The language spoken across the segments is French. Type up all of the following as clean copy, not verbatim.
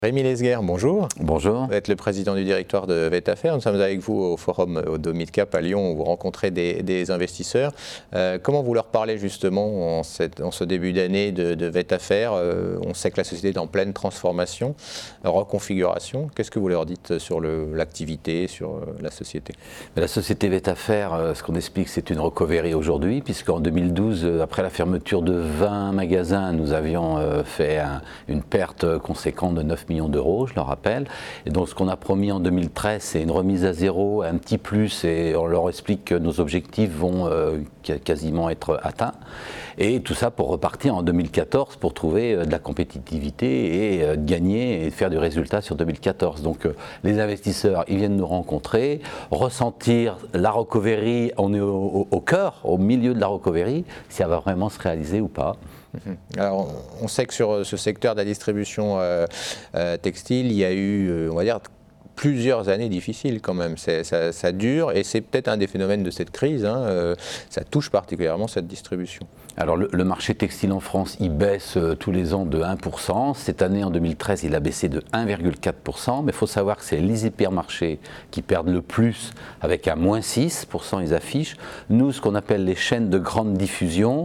Rémi Lesguer, bonjour. Bonjour. Vous êtes le président du directoire de VETAFER. Nous sommes avec vous au forum au Midcap à Lyon où vous rencontrez des investisseurs. Comment vous leur parlez justement en ce début d'année de VETAFER? On sait que la société est en pleine transformation, reconfiguration. Qu'est-ce que vous leur dites sur l'activité, sur la société? La société VETAFER, ce qu'on explique, c'est une recovery aujourd'hui, puisqu'en 2012, après la fermeture de 20 magasins, nous avions fait une perte conséquente de 9 millions d'euros, je le rappelle. Et donc ce qu'on a promis en 2013, c'est une remise à zéro, un petit plus, et on leur explique que nos objectifs vont quasiment être atteints. Et tout ça pour repartir en 2014, pour trouver de la compétitivité et gagner et faire du résultat sur 2014. Donc les investisseurs, ils viennent nous rencontrer, ressentir la recovery, on est au cœur, au milieu de la recovery, si elle va vraiment se réaliser ou pas. Alors, on sait que sur ce secteur de la distribution textile, il y a eu, on va dire, plusieurs années difficiles quand même. Ça dure et c'est peut-être un des phénomènes de cette crise. Ça touche particulièrement cette distribution. Alors le marché textile en France, il baisse tous les ans de 1%. Cette année, en 2013, il a baissé de 1,4%. Mais il faut savoir que c'est les hypermarchés qui perdent le plus, avec un moins 6%, ils affichent. Nous, ce qu'on appelle les chaînes de grande diffusion,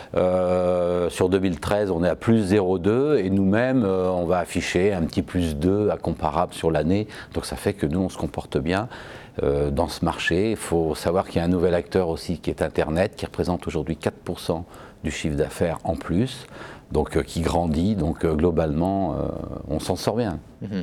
sur 2013, on est à plus 0,2. Et nous-mêmes, on va afficher un petit plus 2 à comparable sur l'année. Donc ça fait que nous, on se comporte bien dans ce marché. Il faut savoir qu'il y a un nouvel acteur aussi qui est Internet, qui représente aujourd'hui 4% du chiffre d'affaires en plus, donc qui grandit, donc globalement on s'en sort bien.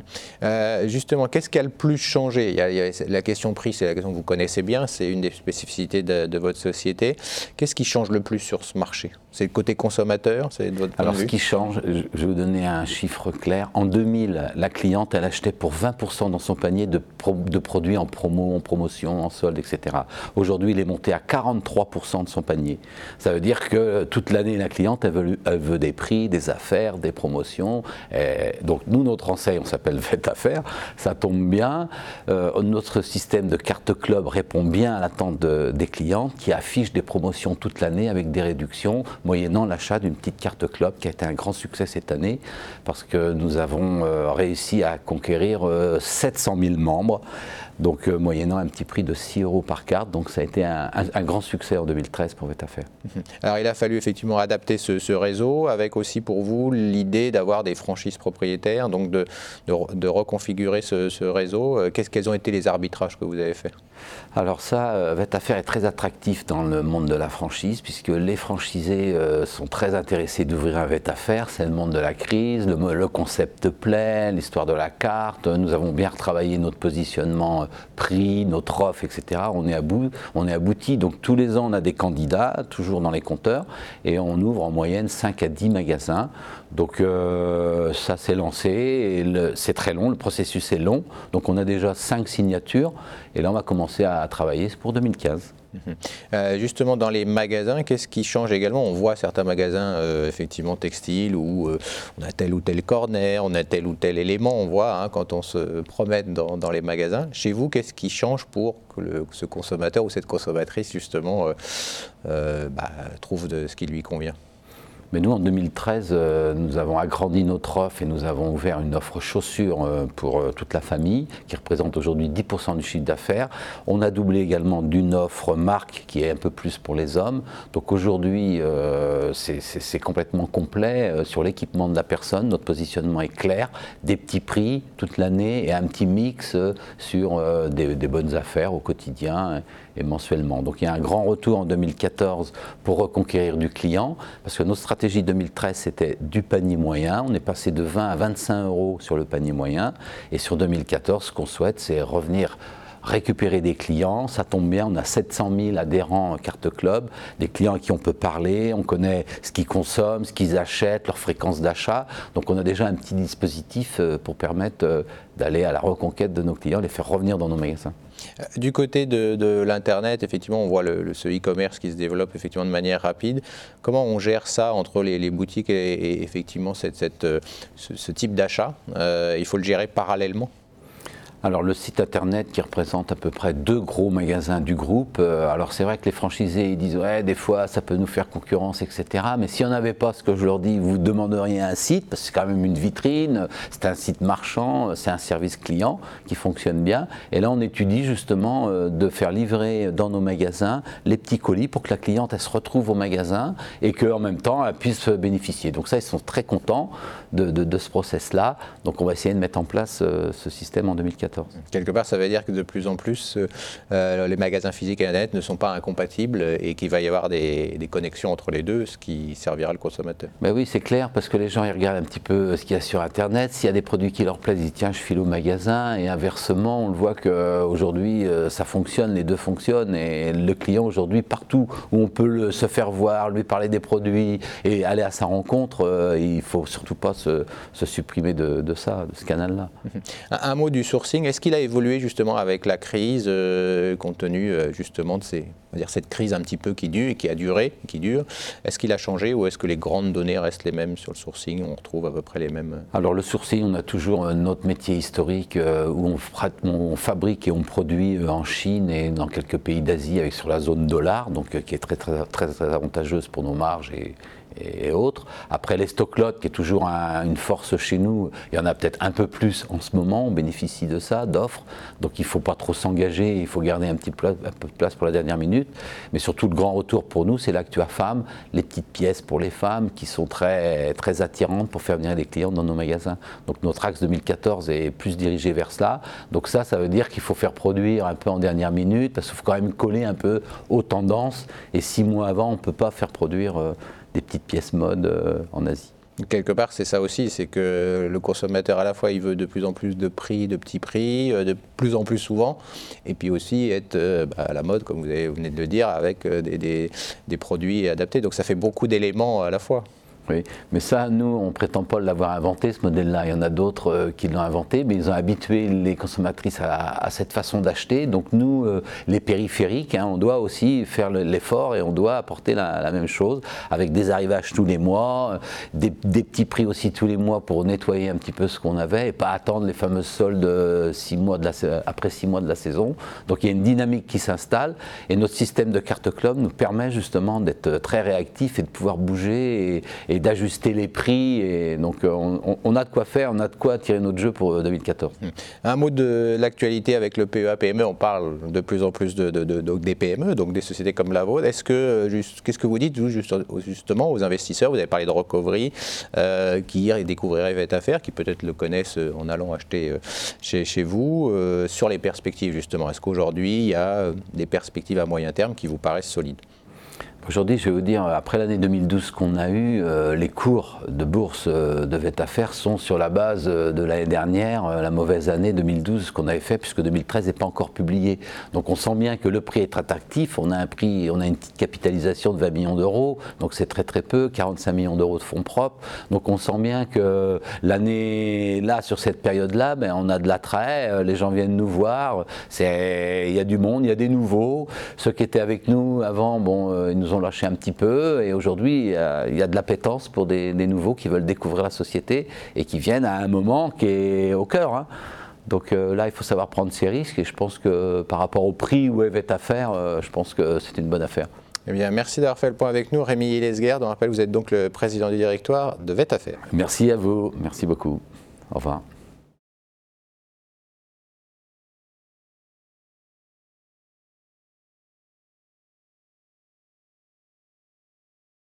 Justement, qu'est-ce qui a le plus changé? La question prix, c'est la question que vous connaissez bien, c'est une des spécificités de votre société. Qu'est-ce qui change le plus sur ce marché? C'est le côté consommateur, c'est de votre point de vue? Alors ce qui change, je vais vous donner un chiffre clair. En 2000, la cliente, elle achetait pour 20% dans son panier de produits en promo, en promotion, en solde, etc. Aujourd'hui, il est monté à 43% de son panier. Ça veut dire que toute l'année, la cliente, elle veut des prix, des affaires, des promotions. Donc nous, notre enseigne, on s'appelle VETAFER, ça tombe bien. Notre système de carte club répond bien à l'attente des clientes qui affichent des promotions toute l'année avec des réductions, moyennant l'achat d'une petite carte club qui a été un grand succès cette année parce que nous avons réussi à conquérir 700 000 membres, donc moyennant un petit prix de 6 € par carte. Donc ça a été un grand succès en 2013 pour VETAFER. Alors il a fallu effectivement adapter ce réseau avec aussi pour vous l'idée d'avoir des franchises propriétaires, donc de reconfigurer ce réseau. Quels ont été les arbitrages que vous avez faits? Alors ça, VETAFER est très attractif dans le monde de la franchise puisque les franchisés sont très intéressés d'ouvrir un VETAFER. C'est le monde de la crise, le concept plaît, l'histoire de la carte. Nous avons bien retravaillé notre positionnement prix, notre offre, etc. On est abouti. Donc tous les ans, on a des candidats, toujours dans les compteurs, et on ouvre en moyenne 5 à 10 magasins. Donc ça s'est lancé, et c'est très long, le processus est long. Donc on a déjà 5 signatures, et là on va commencer à travailler pour 2015. Justement, dans les magasins, qu'est-ce qui change également? On voit certains magasins effectivement textiles où on a tel ou tel corner, on a tel ou tel élément, on voit quand on se promène dans les magasins. Chez vous, qu'est-ce qui change pour que ce consommateur ou cette consommatrice justement trouve ce qui lui convient? Mais nous, en 2013, nous avons agrandi notre offre et nous avons ouvert une offre chaussures pour toute la famille, qui représente aujourd'hui 10% du chiffre d'affaires. On a doublé également d'une offre marque qui est un peu plus pour les hommes. Donc aujourd'hui, c'est complètement complet sur l'équipement de la personne. Notre positionnement est clair, des petits prix toute l'année et un petit mix sur des bonnes affaires au quotidien et mensuellement. Donc il y a un grand retour en 2014 pour reconquérir du client, parce que notre stratégie 2013 c'était du panier moyen. On est passé de 20 à 25 € sur le panier moyen, et sur 2014 ce qu'on souhaite c'est revenir récupérer des clients. Ça tombe bien, on a 700 000 adhérents carte club, des clients à qui on peut parler, on connaît ce qu'ils consomment, ce qu'ils achètent, leur fréquence d'achat. Donc on a déjà un petit dispositif pour permettre d'aller à la reconquête de nos clients, les faire revenir dans nos magasins. Du côté de l'Internet, effectivement, on voit ce e-commerce qui se développe effectivement de manière rapide. Comment on gère ça entre les boutiques et effectivement ce type d'achat? Il faut le gérer parallèlement? Alors le site internet qui représente à peu près 2 gros magasins du groupe, alors c'est vrai que les franchisés ils disent ouais des fois ça peut nous faire concurrence etc. Mais si on n'avait pas ce que je leur dis, vous demanderiez un site parce que c'est quand même une vitrine, c'est un site marchand, c'est un service client qui fonctionne bien. Et là on étudie justement de faire livrer dans nos magasins les petits colis pour que la cliente elle se retrouve au magasin et qu'en même temps elle puisse bénéficier. Donc ça ils sont très contents de ce process là. Donc on va essayer de mettre en place ce système en 2014. Quelque part, ça veut dire que de plus en plus, les magasins physiques et Internet ne sont pas incompatibles et qu'il va y avoir des connexions entre les deux, ce qui servira le consommateur. Ben oui, c'est clair, parce que les gens ils regardent un petit peu ce qu'il y a sur Internet. S'il y a des produits qui leur plaisent, ils disent tiens, je file au magasin. Et inversement, on le voit qu'aujourd'hui, ça fonctionne, les deux fonctionnent. Et le client, aujourd'hui, partout où on peut se faire voir, lui parler des produits et aller à sa rencontre, il ne faut surtout pas se supprimer de ça, de ce canal-là. Un mot du sourcing. Est-ce qu'il a évolué justement avec la crise, compte tenu justement de cette crise un petit peu qui dure? Est-ce qu'il a changé ou est-ce que les grandes données restent les mêmes sur le sourcing? On retrouve à peu près les mêmes. Alors le sourcing, on a toujours notre métier historique où on fabrique et on produit en Chine et dans quelques pays d'Asie sur la zone dollar, donc qui est très, très, très avantageuse pour nos marges et autres. Après les stock-lots, qui est toujours une force chez nous, il y en a peut-être un peu plus en ce moment, on bénéficie de ça, d'offres, donc il ne faut pas trop s'engager, il faut garder un peu de place pour la dernière minute, mais surtout le grand retour pour nous, c'est l'Actua Femme, les petites pièces pour les femmes qui sont très, très attirantes pour faire venir les clients dans nos magasins. Donc notre axe 2014 est plus dirigé vers cela, donc ça veut dire qu'il faut faire produire un peu en dernière minute, parce qu'il faut quand même coller un peu aux tendances, et 6 mois avant, on ne peut pas faire produire des petites pièces mode en Asie. Quelque part, c'est ça aussi, c'est que le consommateur, à la fois, il veut de plus en plus de prix, de petits prix, de plus en plus souvent, et puis aussi être à la mode, comme vous venez de le dire, avec des produits adaptés. Donc ça fait beaucoup d'éléments à la fois. Oui, mais ça, nous, on ne prétend pas l'avoir inventé, ce modèle-là. Il y en a d'autres qui l'ont inventé, mais ils ont habitué les consommatrices à cette façon d'acheter. Donc nous, les périphériques, on doit aussi faire l'effort et on doit apporter la même chose, avec des arrivages tous les mois, des petits prix aussi tous les mois pour nettoyer un petit peu ce qu'on avait et pas attendre les fameuses soldes après 6 mois de la saison. Donc il y a une dynamique qui s'installe et notre système de carte club nous permet justement d'être très réactif et de pouvoir bouger et d'ajuster les prix, et donc on a de quoi faire, on a de quoi tirer notre jeu pour 2014. Un mot de l'actualité avec le PEA-PME, on parle de plus en plus des PME, donc des sociétés comme la vôtre. Qu'est-ce que vous dites justement aux investisseurs? Vous avez parlé de Recovery, qui découvriraient VETAFER, qui peut-être le connaissent en allant acheter chez vous, sur les perspectives justement. Est-ce qu'aujourd'hui il y a des perspectives à moyen terme qui vous paraissent solides? Aujourd'hui, je vais vous dire, après l'année 2012 qu'on a eue, les cours de bourse de VETAFER sont sur la base de l'année dernière, la mauvaise année 2012 qu'on avait fait, puisque 2013 n'est pas encore publié. Donc on sent bien que le prix est attractif, on a une petite capitalisation de 20 millions d'euros, donc c'est très très peu, 45 millions d'euros de fonds propres. Donc on sent bien que l'année là, sur cette période-là, on a de l'attrait, les gens viennent nous voir, il y a du monde, il y a des nouveaux. Ceux qui étaient avec nous avant, ils nous ont lâché un petit peu, et aujourd'hui il y a de l'appétence pour des nouveaux qui veulent découvrir la société et qui viennent à un moment qui est au cœur. Donc là il faut savoir prendre ses risques, et je pense que par rapport au prix où est VETAFER, je pense que c'est une bonne affaire. Eh bien, merci d'avoir fait le point avec nous, Rémi Lesguerd. On rappelle, vous êtes donc le président du directoire de VETAFER. Merci à vous, merci beaucoup. Au revoir.